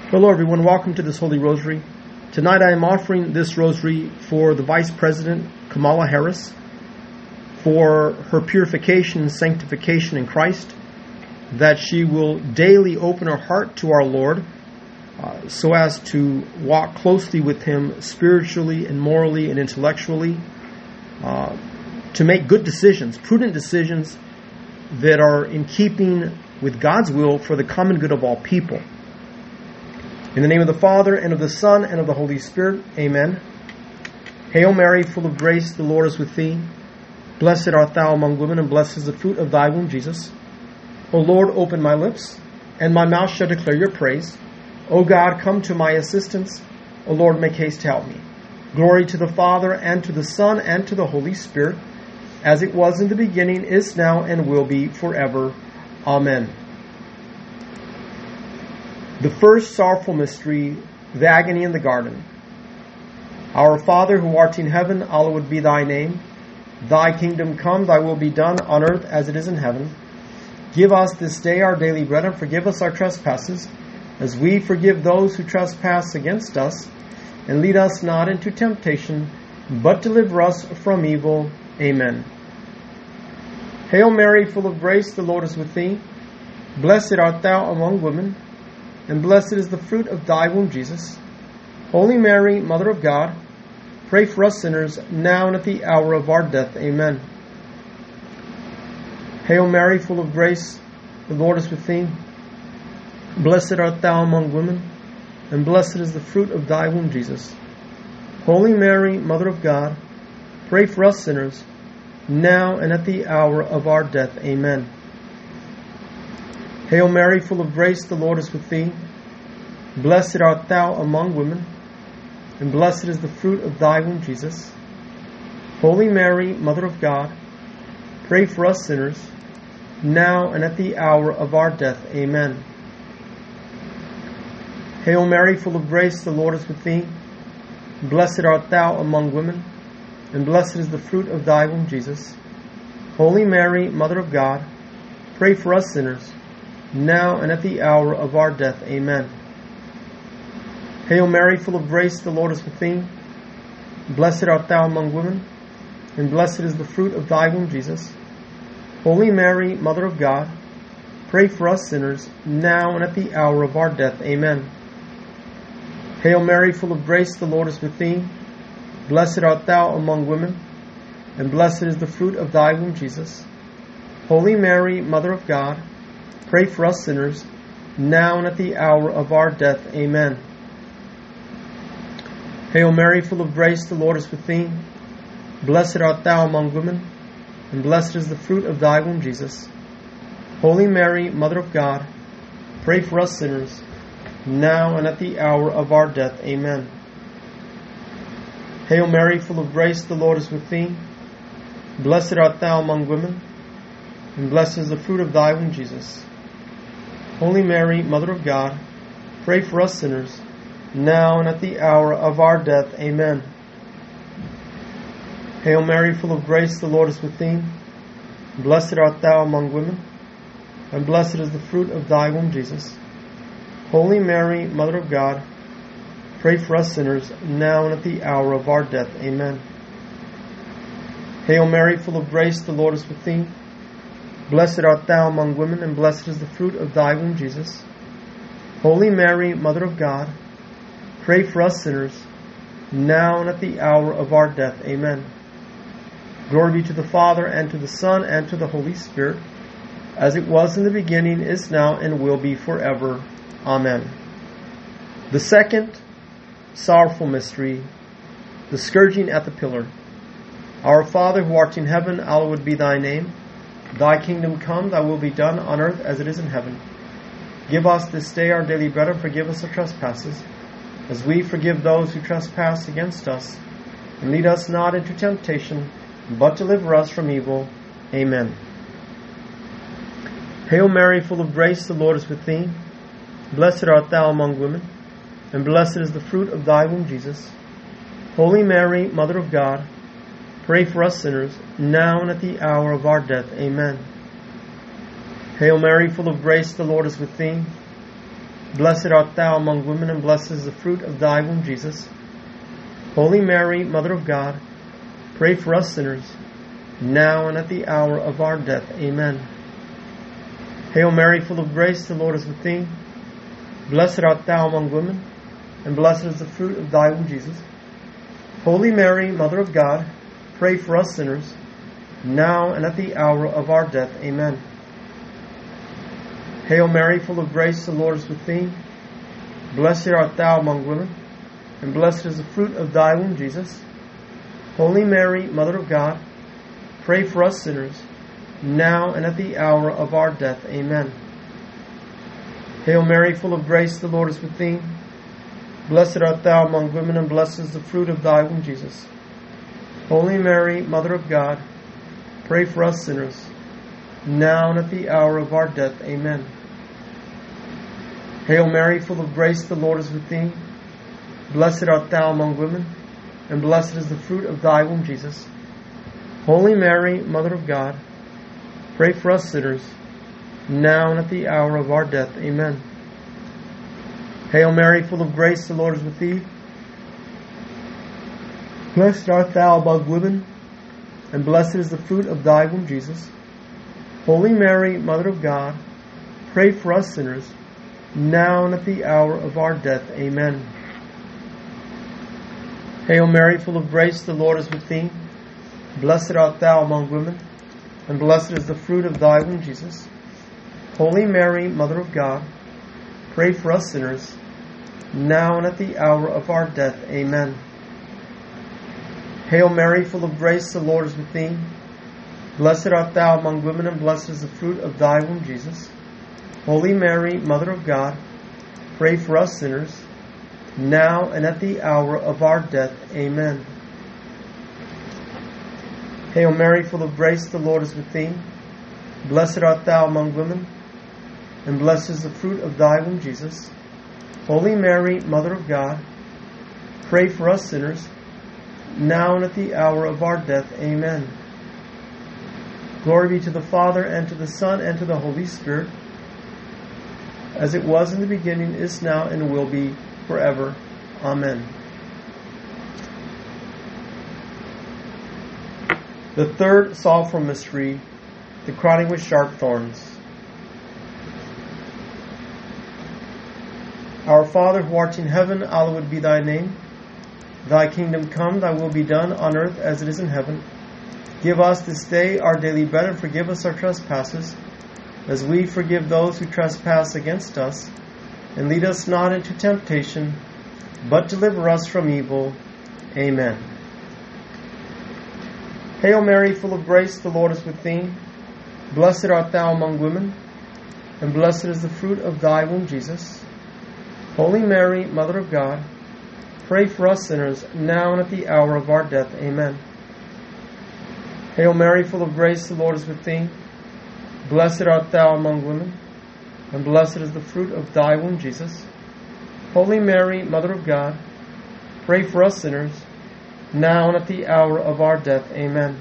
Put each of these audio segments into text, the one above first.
Hello everyone, welcome to this Holy Rosary. Tonight I am offering this Rosary for the Vice President, Kamala Harris, for her purification and sanctification in Christ, that she will daily open her heart to our Lord so as to walk closely with Him spiritually and morally and intellectually, to make good decisions, prudent decisions that are in keeping with God's will for the common good of all people. In the name of the Father, and of the Son, and of the Holy Spirit, Amen. Hail Mary, full of grace, the Lord is with thee. Blessed art thou among women, and blessed is the fruit of thy womb, Jesus. O Lord, open my lips, and my mouth shall declare your praise. O God, come to my assistance. O Lord, make haste to help me. Glory to the Father, and to the Son, and to the Holy Spirit, as it was in the beginning, is now, and will be forever. Amen. The first sorrowful mystery, the agony in the garden. Our Father, who art in heaven, hallowed be thy name. Thy kingdom come, thy will be done on earth as it is in heaven. Give us this day our daily bread, and forgive us our trespasses, as we forgive those who trespass against us. And lead us not into temptation, but deliver us from evil. Amen. Hail Mary, full of grace, the Lord is with thee. Blessed art thou among women, and blessed is the fruit of thy womb, Jesus. Holy Mary, Mother of God, pray for us sinners, now and at the hour of our death. Amen. Hail Mary, full of grace, the Lord is with thee. Blessed art thou among women, and blessed is the fruit of thy womb, Jesus. Holy Mary, Mother of God, pray for us sinners, now and at the hour of our death. Amen. Hail Mary, full of grace, the Lord is with thee. Blessed art thou among women, and blessed is the fruit of thy womb, Jesus. Holy Mary, Mother of God, pray for us sinners, now and at the hour of our death. Amen. Hail Mary, full of grace, the Lord is with thee. Blessed art thou among women, and blessed is the fruit of thy womb, Jesus. Holy Mary, Mother of God, pray for us sinners, now and at the hour of our death. Amen. Hail Mary, full of grace, the Lord is with thee. Blessed art thou among women, and blessed is the fruit of thy womb, Jesus. Holy Mary, Mother of God, pray for us sinners, now and at the hour of our death. Amen. Hail Mary, full of grace, the Lord is with thee. Blessed art thou among women, and blessed is the fruit of thy womb, Jesus. Holy Mary, Mother of God, pray for us sinners, now and at the hour of our death. Amen. Hail Mary, full of grace, the Lord is with thee. Blessed art thou among women, and blessed is the fruit of thy womb, Jesus. Holy Mary, Mother of God, pray for us sinners, now and at the hour of our death. Amen. Hail Mary, full of grace, the Lord is with thee. Blessed art thou among women, and blessed is the fruit of thy womb, Jesus. Holy Mary, Mother of God, pray for us sinners, now and at the hour of our death. Amen. Hail Mary, full of grace, the Lord is with thee. Blessed art thou among women, and blessed is the fruit of thy womb, Jesus. Holy Mary, Mother of God, pray for us sinners, now and at the hour of our death. Amen. Hail Mary, full of grace, the Lord is with thee. Blessed art thou among women, and blessed is the fruit of thy womb, Jesus. Holy Mary, Mother of God, pray for us sinners, now and at the hour of our death. Amen. Glory be to the Father, and to the Son, and to the Holy Spirit, as it was in the beginning, is now, and will be forever. Amen. The second sorrowful mystery, the scourging at the pillar. Our Father, who art in heaven, hallowed be thy name. Thy kingdom come, thy will be done on earth as it is in heaven. Give us this day our daily bread, and forgive us our trespasses, as we forgive those who trespass against us. And lead us not into temptation, but deliver us from evil. Amen. Hail Mary, full of grace, the Lord is with thee. Blessed art thou among women, and blessed is the fruit of thy womb, Jesus. Holy Mary, Mother of God, pray for us sinners, now and at the hour of our death. Amen. Hail Mary, full of grace, the Lord is with thee. Blessed art thou among women, and blessed is the fruit of thy womb, Jesus. Holy Mary, Mother of God, pray for us sinners, now and at the hour of our death. Amen. Hail Mary, full of grace, the Lord is with thee. Blessed art thou among women, and blessed is the fruit of thy womb, Jesus. Holy Mary, Mother of God, pray for us sinners, now and at the hour of our death. Amen. Hail Mary, full of grace, the Lord is with thee. Blessed art thou among women, and blessed is the fruit of thy womb, Jesus. Holy Mary, Mother of God, pray for us sinners, now and at the hour of our death. Amen. Hail Mary, full of grace, the Lord is with thee. Blessed art thou among women, and blessed is the fruit of thy womb, Jesus. Holy Mary, Mother of God, pray for us sinners, now and at the hour of our death. Amen. Hail Mary, full of grace, the Lord is with thee. Blessed art thou among women, and blessed is the fruit of thy womb, Jesus. Holy Mary, Mother of God, pray for us sinners, now and at the hour of our death. Amen. Hail Mary, full of grace, the Lord is with thee. Blessed art thou among women, and blessed is the fruit of thy womb, Jesus. Holy Mary, Mother of God, pray for us sinners, now and at the hour of our death. Amen. Hail Mary, full of grace, the Lord is with thee. Blessed art thou among women, and blessed is the fruit of thy womb, Jesus. Holy Mary, Mother of God, pray for us sinners, now and at the hour of our death. Amen. Hail Mary, full of grace, the Lord is with thee. Blessed art thou among women, and blessed is the fruit of thy womb, Jesus. Holy Mary, Mother of God, pray for us sinners, now and at the hour of our death. Amen. Hail Mary, full of grace, the Lord is with thee. Blessed art thou among women, and blessed is the fruit of thy womb, Jesus. Holy Mary, Mother of God, pray for us sinners, now and at the hour of our death. Amen. Glory be to the Father, and to the Son, and to the Holy Spirit, as it was in the beginning, is now, and will be forever. Amen. The third sorrowful mystery, the crowning with sharp thorns. Our Father, who art in heaven, hallowed be thy name. Thy kingdom come, thy will be done on earth as it is in heaven. Give us this day our daily bread, and forgive us our trespasses, as we forgive those who trespass against us. And lead us not into temptation, but deliver us from evil. Amen. Hail Mary, full of grace, the Lord is with thee. Blessed art thou among women, and blessed is the fruit of thy womb, Jesus. Holy Mary, Mother of God, pray for us sinners, now and at the hour of our death. Amen. Hail Mary, full of grace, the Lord is with thee. Blessed art thou among women, and blessed is the fruit of thy womb, Jesus. Holy Mary, Mother of God, pray for us sinners, now and at the hour of our death. Amen.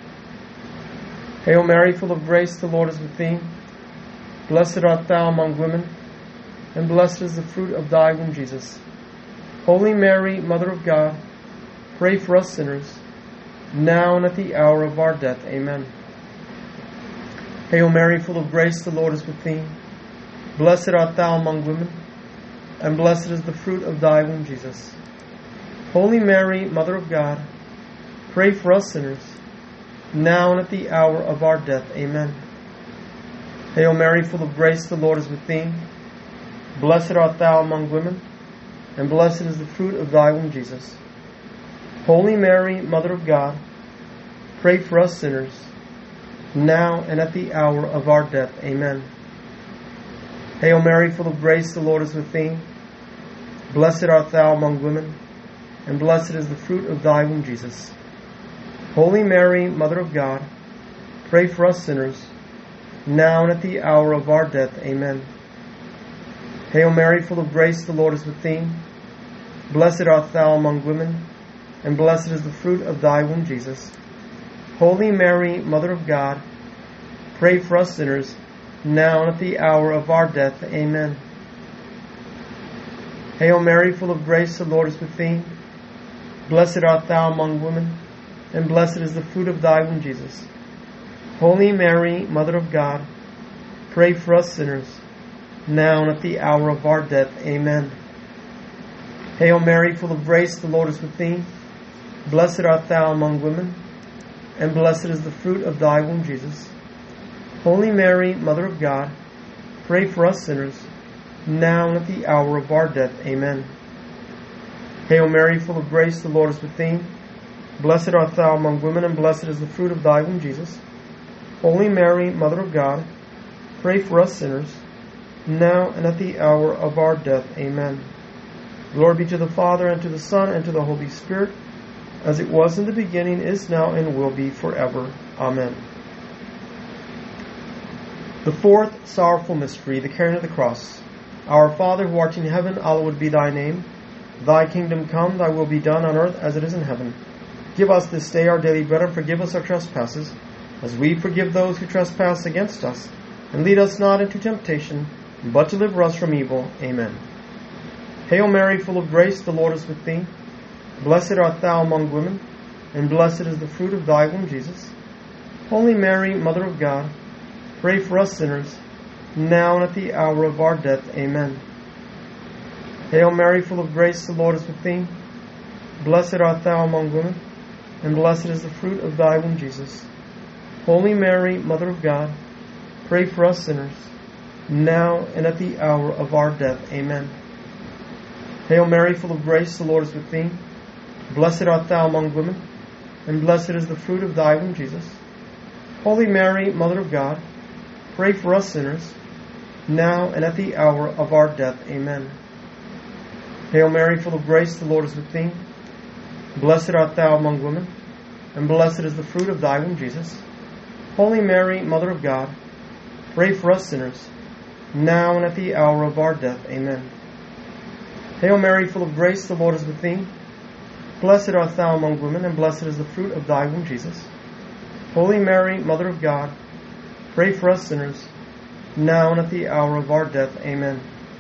Hail Mary, full of grace, the Lord is with thee. Blessed art thou among women, and blessed is the fruit of thy womb, Jesus. Holy Mary, Mother of God, pray for us sinners, now and at the hour of our death. Amen. Hail Mary, full of grace, the Lord is with thee. Blessed art thou among women, and blessed is the fruit of thy womb, Jesus. Holy Mary, Mother of God, pray for us sinners, now and at the hour of our death. Amen. Hail Mary, full of grace, the Lord is with thee. Blessed art thou among women, and blessed is the fruit of thy womb, Jesus. Holy Mary, Mother of God, pray for us sinners, now and at the hour of our death. Amen. Hail Mary, full of grace, the Lord is with thee. Blessed art thou among women, and blessed is the fruit of thy womb, Jesus. Holy Mary, Mother of God, pray for us sinners, now and at the hour of our death. Amen. Hail Mary, full of grace, the Lord is with thee. Blessed art thou among women, and blessed is the fruit of thy womb, Jesus. Holy Mary, Mother of God, pray for us sinners, now and at the hour of our death. Amen. Hail Mary, full of grace, the Lord is with thee. Blessed art thou among women, and blessed is the fruit of thy womb, Jesus. Holy Mary, Mother of God, pray for us sinners, now and at the hour of our death. Amen. Hail Mary, full of grace, the Lord is with thee. Blessed art thou among women, and blessed is the fruit of thy womb, Jesus. Holy Mary, Mother of God, pray for us sinners, now and at the hour of our death. Amen. Hail Mary, full of grace, the Lord is with thee. Blessed art thou among women, and blessed is the fruit of thy womb, Jesus. Holy Mary, Mother of God, pray for us sinners, now and at the hour of our death. Amen. Glory be to the Father, and to the Son, and to the Holy Spirit, as it was in the beginning, is now, and will be forever. Amen. The fourth sorrowful mystery, the carrying of the cross. Our Father, who art in heaven, hallowed be thy name. Thy kingdom come, thy will be done on earth as it is in heaven. Give us this day our daily bread, and forgive us our trespasses, as we forgive those who trespass against us. And lead us not into temptation, but deliver us from evil. Amen. Hail Mary, full of grace, the Lord is with thee. Blessed art thou among women, and blessed is the fruit of thy womb, Jesus. Holy Mary, Mother of God, pray for us sinners, now and at the hour of our death. Amen. Hail Mary, full of grace, the Lord is with thee. Blessed art thou among women, and blessed is the fruit of thy womb, Jesus. Holy Mary, Mother of God, pray for us sinners, now and at the hour of our death. Amen. Hail Mary, full of grace, the Lord is with thee. Blessed art thou among women, and blessed is the fruit of thy womb, Jesus. Holy Mary, Mother of God, pray for us sinners, now and at the hour of our death. Amen. Hail Mary, full of grace, the Lord is with thee. Blessed art thou among women, and blessed is the fruit of thy womb, Jesus. Holy Mary, Mother of God, pray for us sinners, now and at the hour of our death. Amen. Hail Mary, full of grace, the Lord is with thee. Blessed art thou among women, and blessed is the fruit of thy womb, Jesus. Holy Mary, Mother of God, pray for us sinners, now and at the hour of our death. Amen.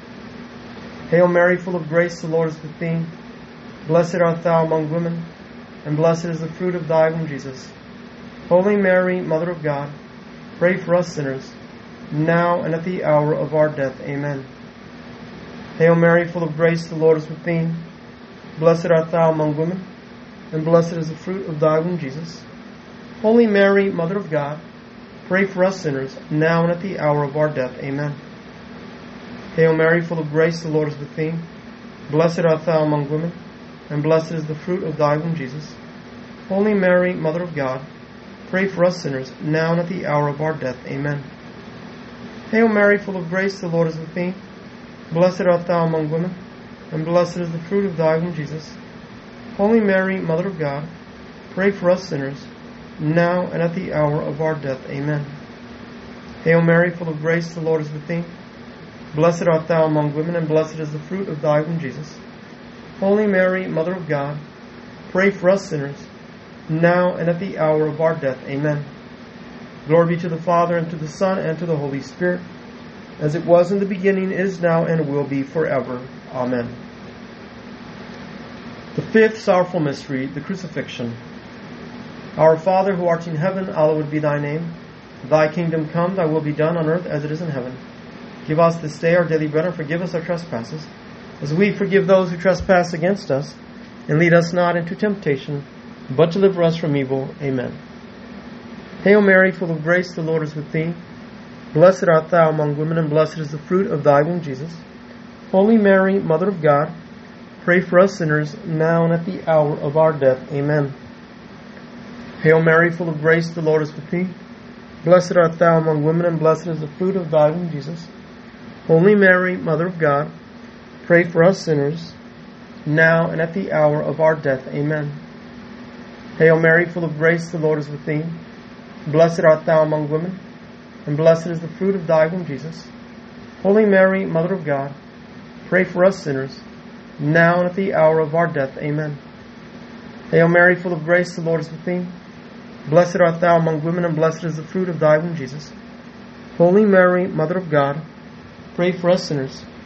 Hail Mary, full of grace, the Lord is with thee. Blessed art thou among women, and blessed is the fruit of thy womb, Jesus. Holy Mary, Mother of God, pray for us sinners, now and at the hour of our death. Amen. Hail Mary, full of grace, the Lord is with thee. Blessed art thou among women, and blessed is the fruit of thy womb, Jesus. Holy Mary, Mother of God, pray for us sinners, now and at the hour of our death. Amen. Hail Mary, full of grace, the Lord is with thee. Blessed art thou among women, and blessed is the fruit of thy womb, Jesus. Holy Mary, Mother of God, pray for us sinners, now and at the hour of our death. Amen. Hail Mary, full of grace, the Lord is with thee. Blessed art thou among women, and blessed is the fruit of thy womb, Jesus. Holy Mary, Mother of God, pray for us sinners, now and at the hour of our death. Amen. Hail Mary, full of grace, the Lord is with thee. Blessed art thou among women, and blessed is the fruit of thy womb, Jesus. Holy Mary, Mother of God, pray for us sinners, now and at the hour of our death. Amen. Glory be to the Father, and to the Son, and to the Holy Spirit, as it was in the beginning, is now, and will be forever. Amen. The fifth sorrowful mystery, the crucifixion. Our Father, who art in heaven, hallowed be thy name. Thy kingdom come, thy will be done on earth as it is in heaven. Give us this day our daily bread, and forgive us our trespasses, as we forgive those who trespass against us. And lead us not into temptation, but deliver us from evil. Amen. Hail Mary, full of grace, the Lord is with thee. Blessed art thou among women, and blessed is the fruit of thy womb, Jesus. Holy Mary, Mother of God, pray for us sinners, now and at the hour of our death. Amen. Hail Mary, full of grace, the Lord is with thee. Blessed art thou among women, and blessed is the fruit of thy womb, Jesus. Holy Mary, Mother of God, pray for us sinners, now and at the hour of our death. Amen. Hail Mary, full of grace, the Lord is with thee. Blessed art thou among women, and blessed is the fruit of thy womb, Jesus. Holy Mary, Mother of God, pray for us sinners, now and at the hour of our death. Amen. Hail Mary, full of grace, the Lord is with thee. Blessed art thou among women, and blessed is the fruit of thy womb, Jesus. Holy Mary, Mother of God, pray for us sinners,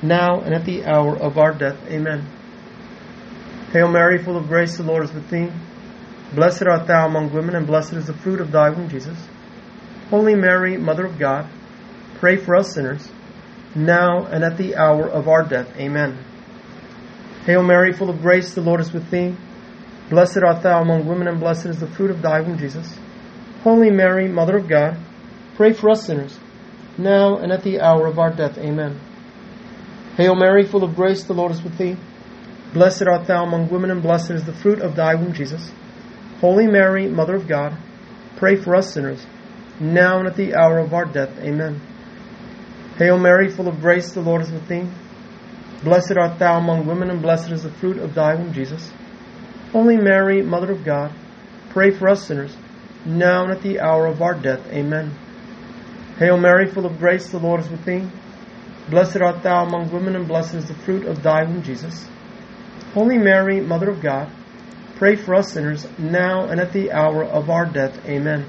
now and at the hour of our death. Amen. Hail Mary, full of grace, the Lord is with thee. Blessed art thou among women, and blessed is the fruit of thy womb, Jesus. Holy Mary, Mother of God, pray for us sinners, now and at the hour of our death. Amen. Hail Mary, full of grace, the Lord is with thee. Blessed art thou among women, and blessed is the fruit of thy womb, Jesus. Holy Mary, Mother of God, pray for us sinners, now and at the hour of our death. Amen. Hail Mary, full of grace, the Lord is with thee. Blessed art thou among women, and blessed is the fruit of thy womb, Jesus. Holy Mary, Mother of God, pray for us sinners, now and at the hour of our death. Amen. Hail Mary, full of grace, the Lord is with thee. Blessed art thou among women, and blessed is the fruit of thy womb, Jesus. Holy Mary, Mother of God, pray for us sinners, now and at the hour of our death. Amen. Hail Mary, full of grace, the Lord is with thee. Blessed art thou among women, and blessed is the fruit of thy womb, Jesus. Holy Mary, Mother of God, pray for us sinners, now and at the hour of our death. Amen.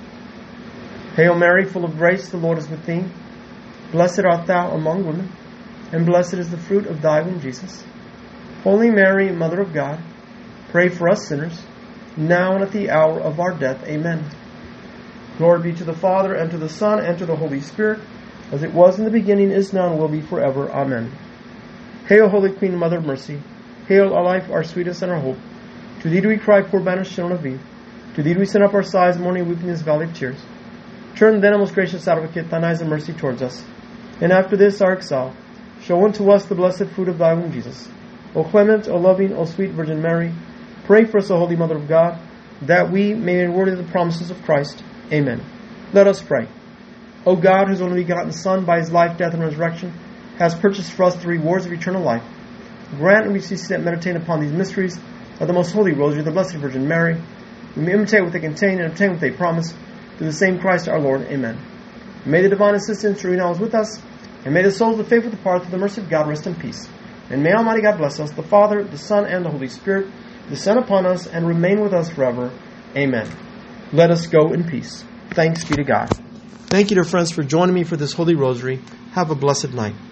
Hail Mary, full of grace, the Lord is with thee. Blessed art thou among women, and blessed is the fruit of thy womb, Jesus. Holy Mary, Mother of God, pray for us sinners, now and at the hour of our death. Amen. Glory be to the Father, and to the Son, and to the Holy Spirit, as it was in the beginning, is now, and will be forever. Amen. Hail, Holy Queen, Mother of Mercy. Hail, our life, our sweetness, and our hope. To thee do we cry, poor banished children of Eve. To thee do we send up our sighs, mourning, weeping in this valley of tears. Turn then, O most gracious Advocate, thine eyes of mercy towards us. And after this our exile, show unto us the blessed fruit of thy womb, Jesus. O clement, O loving, O sweet Virgin Mary, pray for us, O Holy Mother of God, that we may be worthy of the promises of Christ. Amen. Let us pray. O God, whose only begotten Son, by his life, death, and resurrection, has purchased for us the rewards of eternal life, grant and we cease that meditate upon these mysteries of the most holy Rosary of the Blessed Virgin Mary, we may imitate what they contain and obtain what they promise, through the same Christ our Lord. Amen. May the divine assistance remain always with us, and may the souls of the faithful depart through the mercy of God rest in peace. And may Almighty God bless us, the Father, the Son, and the Holy Spirit, descend upon us and remain with us forever. Amen. Let us go in peace. Thanks be to God. Thank you, dear friends, for joining me for this Holy Rosary. Have a blessed night.